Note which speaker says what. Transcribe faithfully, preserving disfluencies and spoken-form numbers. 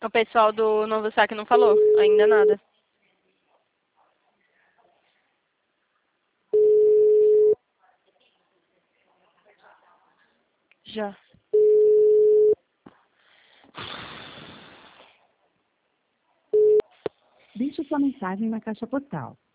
Speaker 1: O pessoal do Novo Saque não falou ainda nada. Já.
Speaker 2: Deixe sua mensagem na caixa postal.